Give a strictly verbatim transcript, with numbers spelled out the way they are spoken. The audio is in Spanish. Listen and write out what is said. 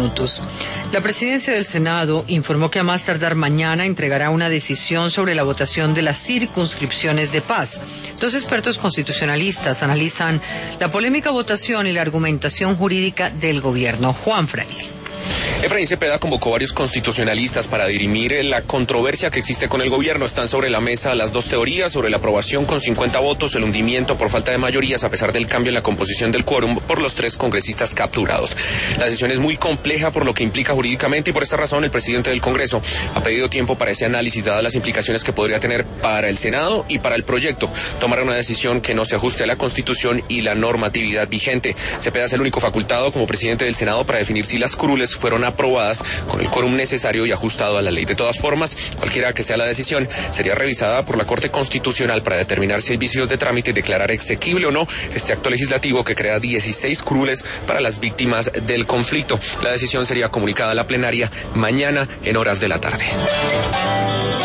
minutos. La presidencia del Senado informó que a más tardar mañana entregará una decisión sobre la votación de las circunscripciones de paz. Dos expertos constitucionalistas analizan la polémica votación y la argumentación jurídica del gobierno. Juan Fraile. Efraín Cepeda convocó varios constitucionalistas para dirimir la controversia que existe con el gobierno. Están sobre la mesa las dos teorías sobre la aprobación con cincuenta votos, el hundimiento por falta de mayorías a pesar del cambio en la composición del quórum por los tres congresistas capturados. La decisión es muy compleja por lo que implica jurídicamente y por esta razón el presidente del Congreso ha pedido tiempo para ese análisis dadas las implicaciones que podría tener para el Senado y para el proyecto. Tomar una decisión que no se ajuste a la Constitución y la normatividad vigente. Cepeda es el único facultado como presidente del Senado para definir si las curules fueron aprobadas con el quórum necesario y ajustado a la ley. De todas formas, cualquiera que sea la decisión, sería revisada por la Corte Constitucional para determinar si hay vicios de trámite y declarar exequible o no este acto legislativo que crea dieciséis curules para las víctimas del conflicto. La decisión sería comunicada a la plenaria mañana en horas de la tarde.